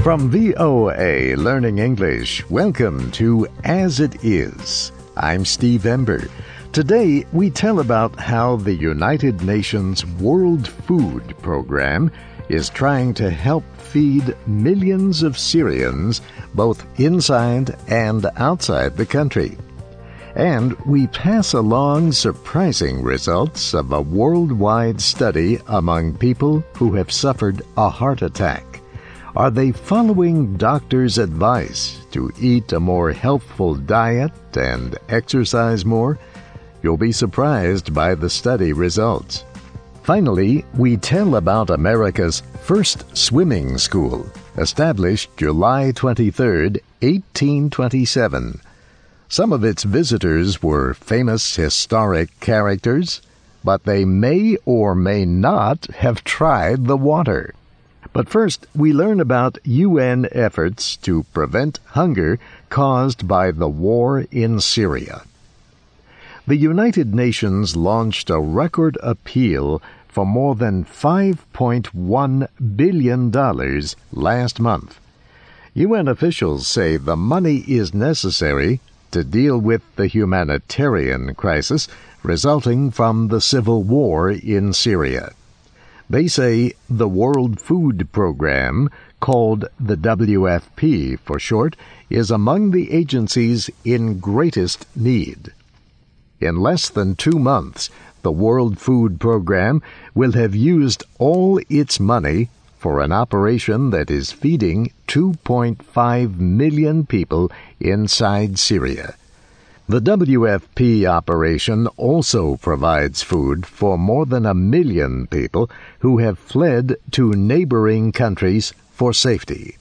From VOA Learning English, welcome to As It Is. I'm Steve Ember. Today, we tell about how the United Nations World Food Program is trying to help feed millions of Syrians both inside and outside the country. And we pass along surprising results of a worldwide study among people who have suffered a heart attack. Are they following doctors' advice to eat a more healthful diet and exercise more? You'll be surprised by the study results. Finally, we tell about America's first swimming school, established July 23, 1827. Some of its visitors were famous historic characters, but they may or may not have tried the water. But first, we learn about UN efforts to prevent hunger caused by the war in Syria. The United Nations launched a record appeal for more than $5.1 billion last month. UN officials say the money is necessary to deal with the humanitarian crisis resulting from the civil war in Syria. They say the World Food Program, called the WFP for short, is among the agencies in greatest need. In less than 2 months, the World Food Program will have used all its money for an operation that is feeding 2.5 million people inside Syria. The WFP operation also provides food for more than 1 million people who have fled to neighboring countries for safety.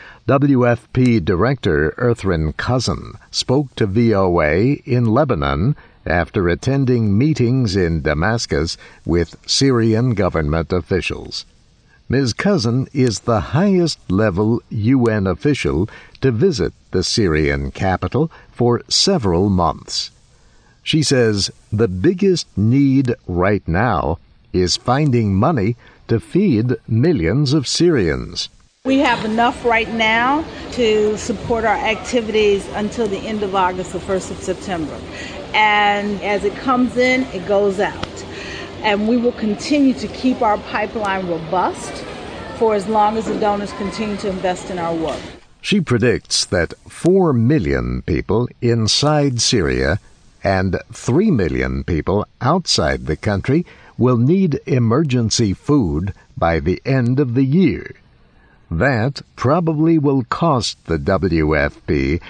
WFP Director Erthrin Cousin spoke to VOA in Lebanon after attending meetings in Damascus with Syrian government officials. Ms. Cousin is the highest-level UN official to visit the Syrian capital for several months. She says the biggest need right now is finding money to feed millions of Syrians. We have enough right now to support our activities until the end of August, the 1st of September. And as it comes in, it goes out. And we will continue to keep our pipeline robust for as long as the donors continue to invest in our work. She predicts that 4 million people inside Syria and 3 million people outside the country will need emergency food by the end of the year. That probably will cost the WFP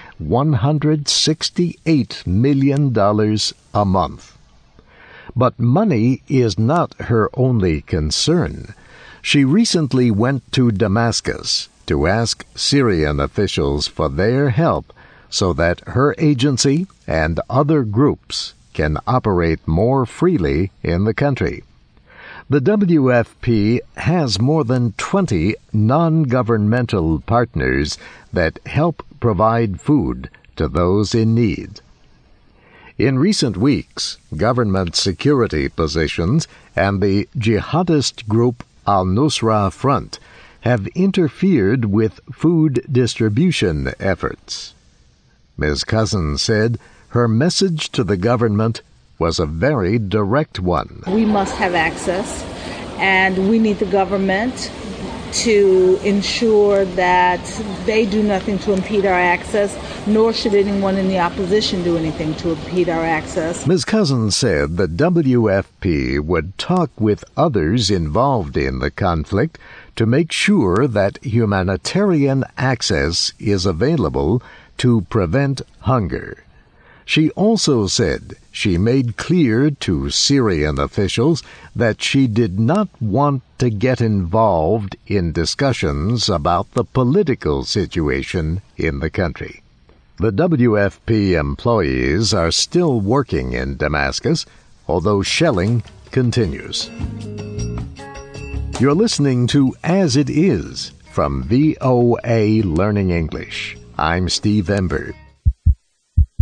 $168 million a month. But money is not her only concern. She recently went to Damascus to ask Syrian officials for their help so that her agency and other groups can operate more freely in the country. The WFP has more than 20 non-governmental partners that help provide food to those in need. In recent weeks, government security positions and the jihadist group Al-Nusra Front have interfered with food distribution efforts. Ms. Cousin said her message to the government was a very direct one. We must have access, and we need the government to ensure that they do nothing to impede our access, nor should anyone in the opposition do anything to impede our access. Ms. Cousin said the WFP would talk with others involved in the conflict to make sure that humanitarian access is available to prevent hunger. She also said she made clear to Syrian officials that she did not want to get involved in discussions about the political situation in the country. The WFP employees are still working in Damascus, although shelling continues. You're listening to As It Is from VOA Learning English. I'm Steve Ember.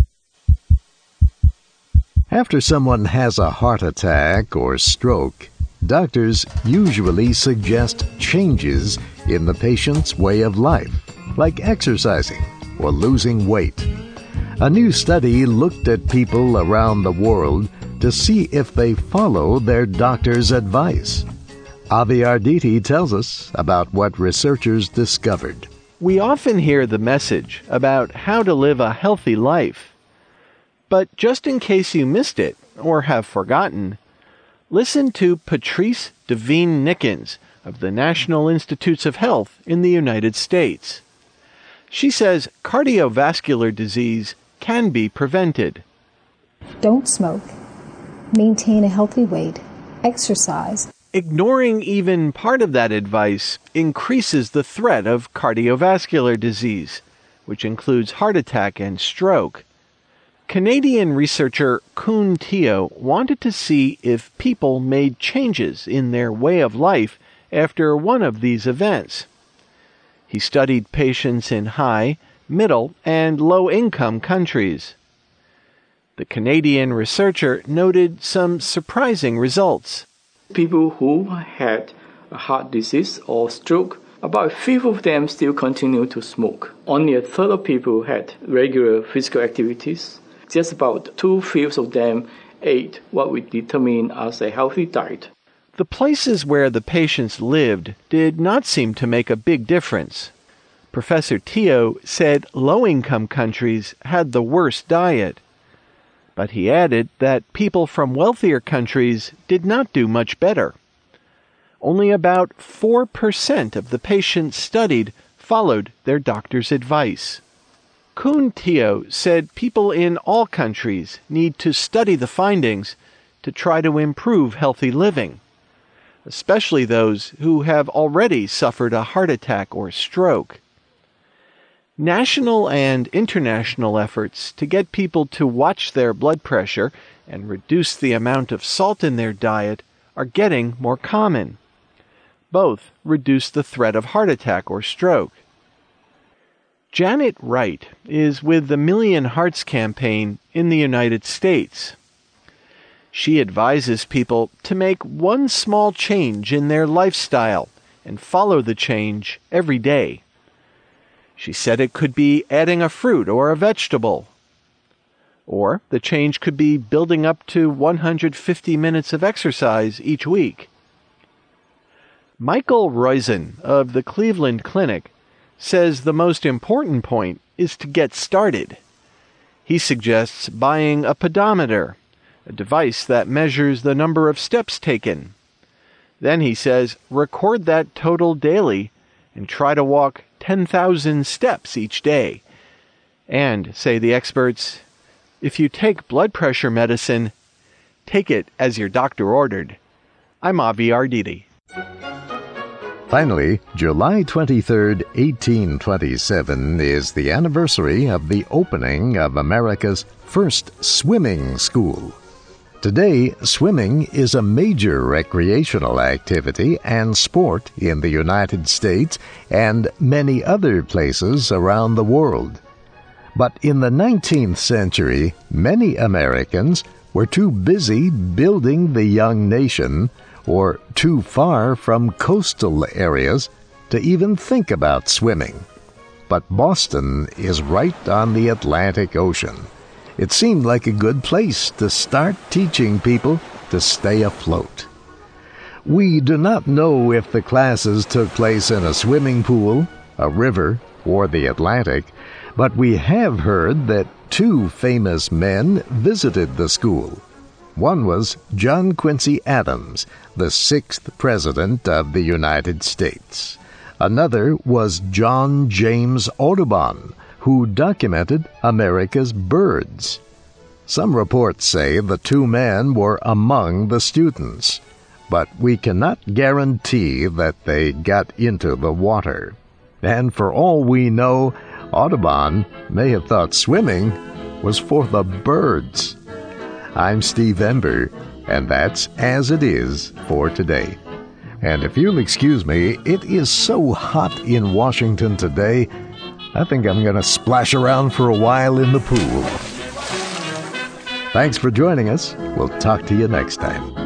After someone has a heart attack or stroke, Doctors usually suggest changes in the patient's way of life, like exercising or losing weight. A new study looked at people around the world to see if they follow their doctor's advice. Avi Arditi tells us about what researchers discovered. We often hear the message about how to live a healthy life. But just in case you missed it or have forgotten, listen to Patrice Devine-Nickens of the National Institutes of Health in the United States. She says cardiovascular disease can be prevented. Don't smoke. Maintain a healthy weight. Exercise. Ignoring even part of that advice increases the threat of cardiovascular disease, which includes heart attack and stroke. Canadian researcher Koon Teo wanted to see if people made changes in their way of life after one of these events. He studied patients in high, middle, and low-income countries. The Canadian researcher noted some surprising results. People who had a heart disease or stroke, about a fifth of them still continue to smoke. Only a third of people had regular physical activities. Just about 2/5 of them ate what we determine as a healthy diet. The places where the patients lived did not seem to make a big difference. Professor Teo said low-income countries had the worst diet. But he added that people from wealthier countries did not do much better. Only about 4% of the patients studied followed their doctor's advice. Koon Teo said people in all countries need to study the findings to try to improve healthy living, especially those who have already suffered a heart attack or stroke. National and international efforts to get people to watch their blood pressure and reduce the amount of salt in their diet are getting more common. Both reduce the threat of heart attack or stroke. Janet Wright is with the Million Hearts campaign in the United States. She advises people to make one small change in their lifestyle and follow the change every day. She said it could be adding a fruit or a vegetable. Or the change could be building up to 150 minutes of exercise each week. Michael Roizen of the Cleveland Clinic says the most important point is to get started. He suggests buying a pedometer, a device that measures the number of steps taken. Then he says record that total daily and try to walk 10,000 steps each day. And, say the experts, if you take blood pressure medicine, take it as your doctor ordered. I'm Avi Arditi. Finally, July 23, 1827 is the anniversary of the opening of America's first swimming school. Today, swimming is a major recreational activity and sport in the United States and many other places around the world. But in the 19th century, many Americans were too busy building the young nation or too far from coastal areas to even think about swimming. But Boston is right on the Atlantic Ocean. It seemed like a good place to start teaching people to stay afloat. We do not know if the classes took place in a swimming pool, a river, or the Atlantic, but we have heard that two famous men visited the school. One was John Quincy Adams, the 6th President of the United States. Another was John James Audubon, who documented America's birds. Some reports say the two men were among the students, but we cannot guarantee that they got into the water. And for all we know, Audubon may have thought swimming was for the birds. I'm Steve Ember, and that's As It Is for today. And if you'll excuse me, it is so hot in Washington today, I think I'm going to splash around for a while in the pool. Thanks for joining us. We'll talk to you next time.